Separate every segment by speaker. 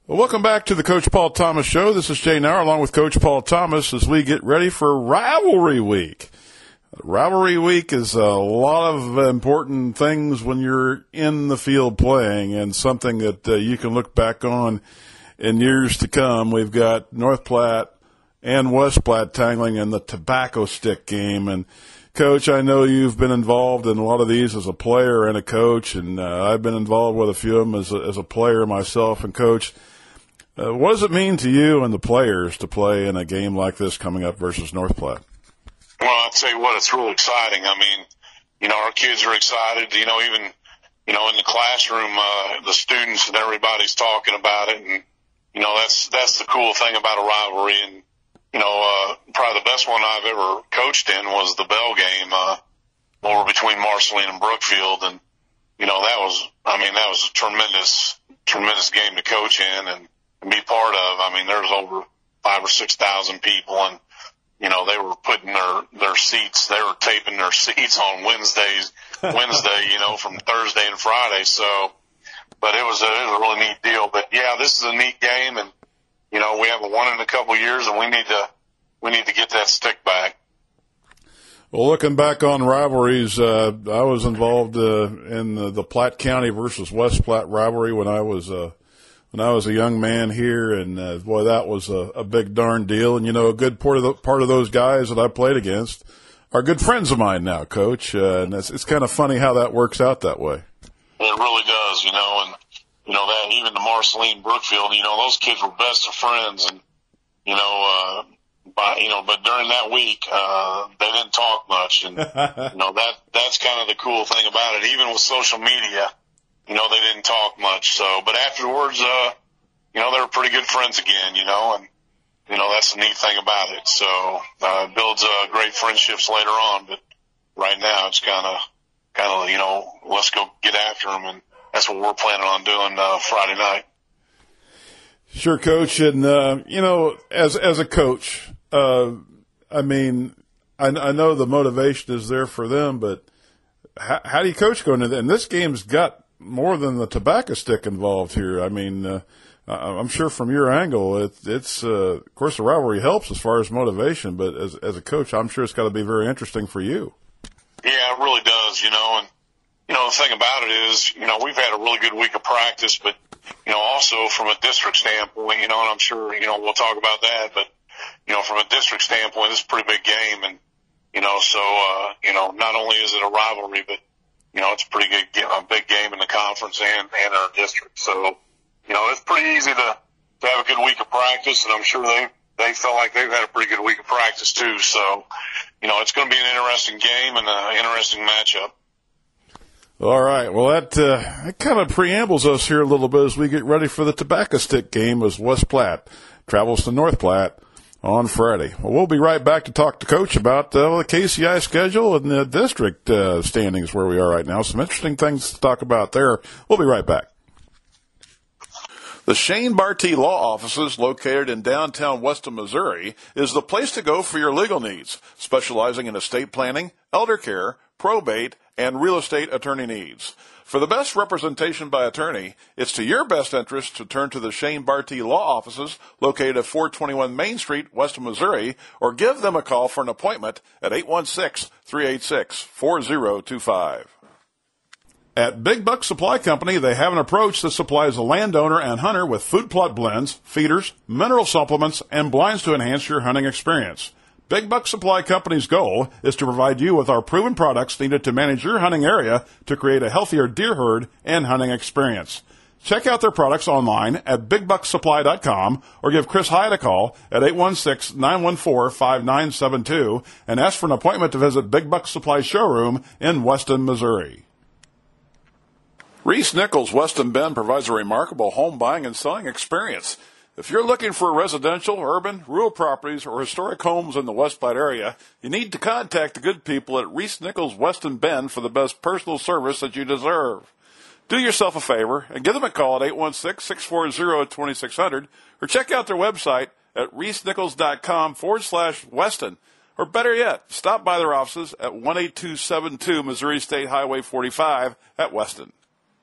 Speaker 1: Well, welcome back to the Coach Paul Thomas Show. This is Jay Nauer along with Coach Paul Thomas as we get ready for Rivalry Week. Rivalry Week is a lot of important things when you're in the field playing and something that you can look back on in years to come. We've got North Platte and West Platte tangling in the tobacco stick game. And, Coach, I know you've been involved in a lot of these as a player and a coach, and I've been involved with a few of them as a player myself. And, Coach, what does it mean to you and the players to play in a game like this coming up versus North Platte?
Speaker 2: Well, I'll tell you what, it's real exciting. I mean, our kids are excited, even, in the classroom, the students and everybody's talking about it. And, that's the cool thing about a rivalry. And, probably the best one I've ever coached in was the Bell game, over between Marceline and Brookfield. And, that was a tremendous game to coach in and be part of. I mean, there's over 5,000 or 6,000 people, and they were putting their seats, they were taping their seats on Wednesday, from Thursday and Friday. So, but it was a really neat deal. But yeah, this is a neat game, and we haven't won in a couple of years, and we need to get that stick back.
Speaker 1: Well, looking back on rivalries, I was involved in the Platte County versus West Platte rivalry when I was a young man here, and boy, that was a big darn deal. And a good part of those guys that I played against are good friends of mine now, Coach. And it's kind of funny how that works out that way.
Speaker 2: It really does, and that even the Marceline Brookfield, those kids were best of friends, and but during that week, they didn't talk much, and that's kind of the cool thing about it. Even with social media, they didn't talk much. So, but afterwards, they were pretty good friends again, and that's the neat thing about it. So, it builds great friendships later on. But right now, it's kind of, let's go get after them, and that's what we're planning on doing Friday night.
Speaker 1: Sure, Coach. And as a coach, I know the motivation is there for them, but how do you coach going into that? And this game's got more than the tobacco stick involved here. I mean, I'm sure from your angle, it's of course the rivalry helps as far as motivation, but as a coach, I'm sure it's got to be very interesting for you.
Speaker 2: Yeah, it really does, and the thing about it is, we've had a really good week of practice, but also from a district standpoint, and I'm sure we'll talk about that, but from a district standpoint, it's a pretty big game, and so not only is it a rivalry, but it's a big game in the conference and our district. So, it's pretty easy to have a good week of practice, and I'm sure they felt like they've had a pretty good week of practice too. So, it's going to be an interesting game and an interesting matchup.
Speaker 1: All right. Well, that kind of preambles us here a little bit as we get ready for the tobacco stick game as West Platte travels to North Platte on Friday. Well, we'll be right back to talk to Coach about the KCI schedule and the district standings where we are right now. Some interesting things to talk about there. We'll be right back. The Shane Bartee Law Offices, located in downtown Weston, Missouri, is the place to go for your legal needs, specializing in estate planning, elder care, probate, and real estate attorney needs. For the best representation by attorney, it's to your best interest to turn to the Shane Bartee Law Offices, located at 421 Main Street, Weston, Missouri, or give them a call for an appointment at 816-386-4025. At Big Buck Supply Company, they have an approach that supplies the landowner and hunter with food plot blends, feeders, mineral supplements, and blinds to enhance your hunting experience. Big Buck Supply Company's goal is to provide you with our proven products needed to manage your hunting area to create a healthier deer herd and hunting experience. Check out their products online at BigBuckSupply.com or give Chris Hyatt a call at 816-914-5972 and ask for an appointment to visit Big Buck Supply showroom in Weston, Missouri. Reese Nichols Weston Bend provides a remarkable home buying and selling experience. If you're looking for residential, urban, rural properties, or historic homes in the West Platte area, you need to contact the good people at Reese Nichols Weston Bend for the best personal service that you deserve. Do yourself a favor and give them a call at 816-640-2600 or check out their website at reesenichols.com/Weston. Or better yet, stop by their offices at 18272 Missouri State Highway 45 at Weston.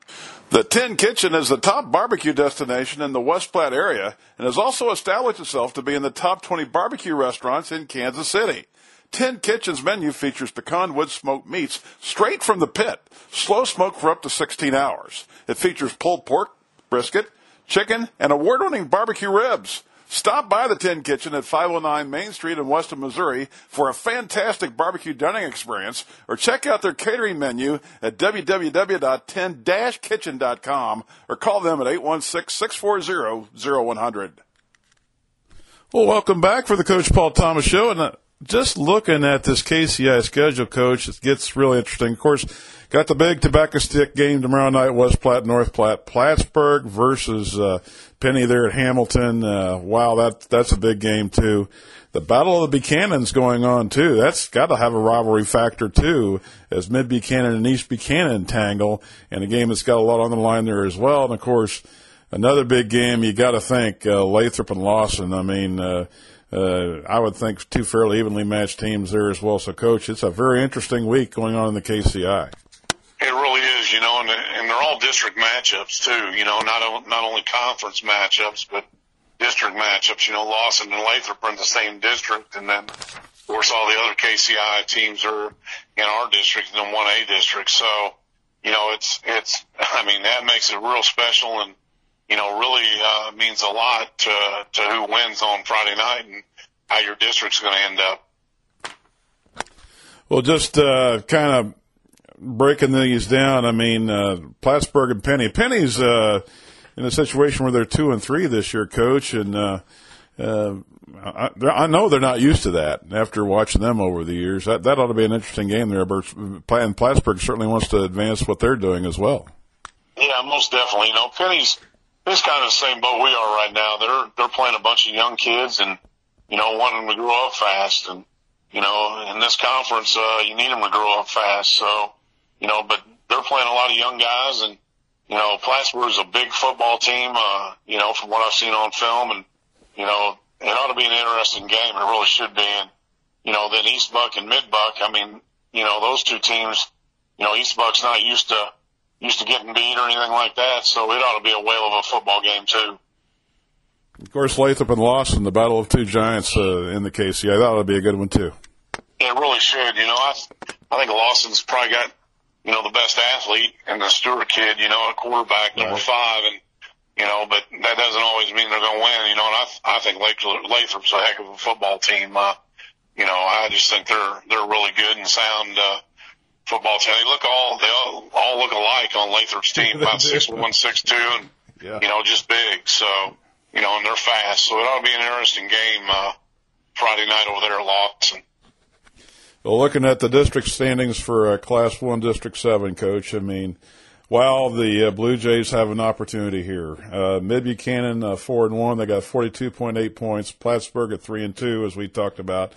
Speaker 1: The Tin Kitchen is the top barbecue destination in the West Platte area and has also established itself to be in the top 20 barbecue restaurants in Kansas City. Tin Kitchen's menu features pecan wood smoked meats straight from the pit, slow smoked for up to 16 hours. It features pulled pork, brisket, chicken, and award-winning barbecue ribs. Stop by the Tin Kitchen at 509 Main Street in Weston, Missouri for a fantastic barbecue dining experience, or check out their catering menu at www.tin-kitchen.com or call them at 816-640-0100. Well, welcome back for the Coach Paul Thomas Show. And just looking at this KCI schedule, Coach, it gets really interesting. Of course, got the big tobacco stick game tomorrow night, West Platte, North Platte, Plattsburgh versus Penny there at Hamilton. Wow, that's a big game, too. The Battle of the Buchanan's going on, too. That's got to have a rivalry factor, too, as Mid-Buchanan and East Buchanan tangle, and a game that's got a lot on the line there as well. And, of course, another big game, you got to think, Lathrop and Lawson. I mean, I would think two fairly evenly matched teams there as well. So, Coach, it's a very interesting week going on in the KCI.
Speaker 2: It really is, and they're all district matchups too. Not only conference matchups, but district matchups. Lawson and Lathrop are in the same district, and then of course all the other KCI teams are in our district, in the 1A district. So, that makes it real special, and really means a lot to who wins on Friday night and how your district's going to end up.
Speaker 1: Well, just kind of breaking these down, Plattsburgh and Penny. Penny's in a situation where they're 2-3 this year, Coach, and I know they're not used to that after watching them over the years. That ought to be an interesting game there, and Plattsburgh certainly wants to advance what they're doing as well.
Speaker 2: Yeah, most definitely. Penny's kind of the same boat we are right now. They're playing a bunch of young kids and, wanting them to grow up fast. And, in this conference, you need them to grow up fast. So, but they're playing a lot of young guys, and, Plattsburgh's a big football team, from what I've seen on film, and, it ought to be an interesting game. It really should be. And, then East Buck and Mid Buck, those two teams, East Buck's not used to getting beat or anything like that, so it ought to be a whale of a football game too.
Speaker 1: Of course, Lathrop and Lawson, the battle of two giants in the KCI, that ought to be a good one too.
Speaker 2: It really should. I think Lawson's probably got, the best athlete, and the Stewart kid, a quarterback, number 5, and, but that doesn't always mean they're going to win, and I think Lathrop's a heck of a football team. I just think they're really good and sound, football team. They all look alike on Lathrop's team, about 6'1", 6'2", and, just big. So, and they're fast. So it ought to be an interesting game, Friday night over there at Lawson.
Speaker 1: Well, looking at the district standings for Class 1, District 7, Coach, while the Blue Jays have an opportunity here. Mid-Buchanan, 4-1, they got 42.8 points. Plattsburgh at 3-2, as we talked about,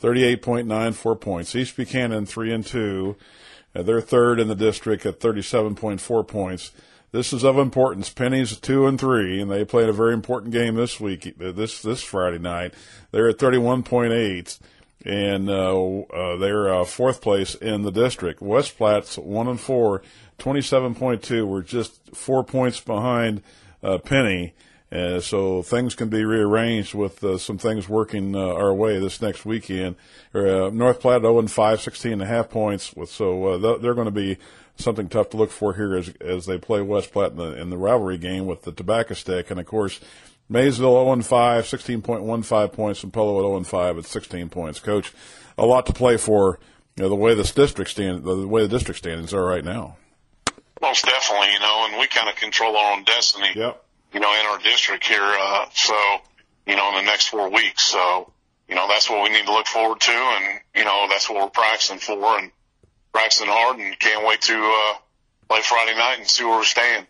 Speaker 1: 38.94 points. East Buchanan, 3-2. They're third in the district at 37.4 points. This is of importance. Penny's 2-3, and they played a very important game this week, this Friday night. They're at 31.8. And they're fourth place in the district. West Platte's 1-4, 27.2. We're just 4 points behind Penny, so things can be rearranged with some things working our way this next weekend. North Platte 0-5, 16.5 points. So they're going to be something tough to look for here as they play West Platte in the rivalry game with the tobacco stick, and of course. Maysville 0-5, 16.15 points, and Polo at 0-5 at 16 points. Coach, a lot to play for. The way the district standings are right now.
Speaker 2: Most definitely, and we kind of control our own destiny.
Speaker 1: Yep.
Speaker 2: In our district here. So, in the next 4 weeks. So, that's what we need to look forward to, and that's what we're practicing for, and practicing hard, and can't wait to play Friday night and see where we stand.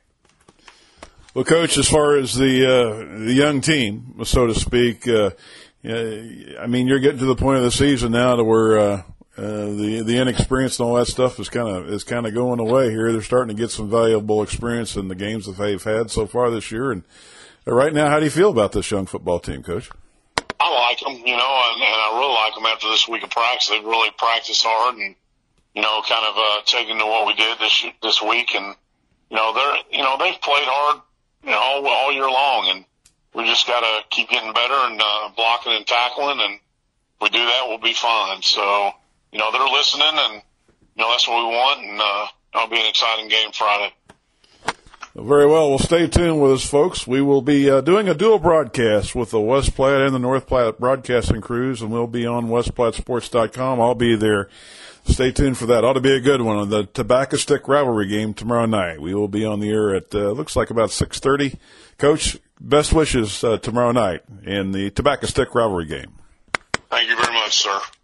Speaker 1: Well, Coach, as far as the young team, so to speak, you're getting to the point of the season now to where the inexperience and all that stuff is kind of going away here. They're starting to get some valuable experience in the games that they've had so far this year. And right now, how do you feel about this young football team, Coach?
Speaker 2: I like them, and I really like them after this week of practice. They've really practiced hard and, kind of taken to what we did this week and, they've played hard, all year long, and we just got to keep getting better and blocking and tackling, and if we do that, we'll be fine. So, they're listening, and that's what we want, and it'll be an exciting game Friday.
Speaker 1: Very well. Well, stay tuned with us, folks. We will be doing a dual broadcast with the West Platte and the North Platte broadcasting crews, and we'll be on westplattesports.com. I'll be there. Stay tuned for that. Ought to be a good one on the Tobacco Stick rivalry game tomorrow night. We will be on the air at looks like about 6:30. Coach, best wishes tomorrow night in the Tobacco Stick rivalry game.
Speaker 2: Thank you very much, sir.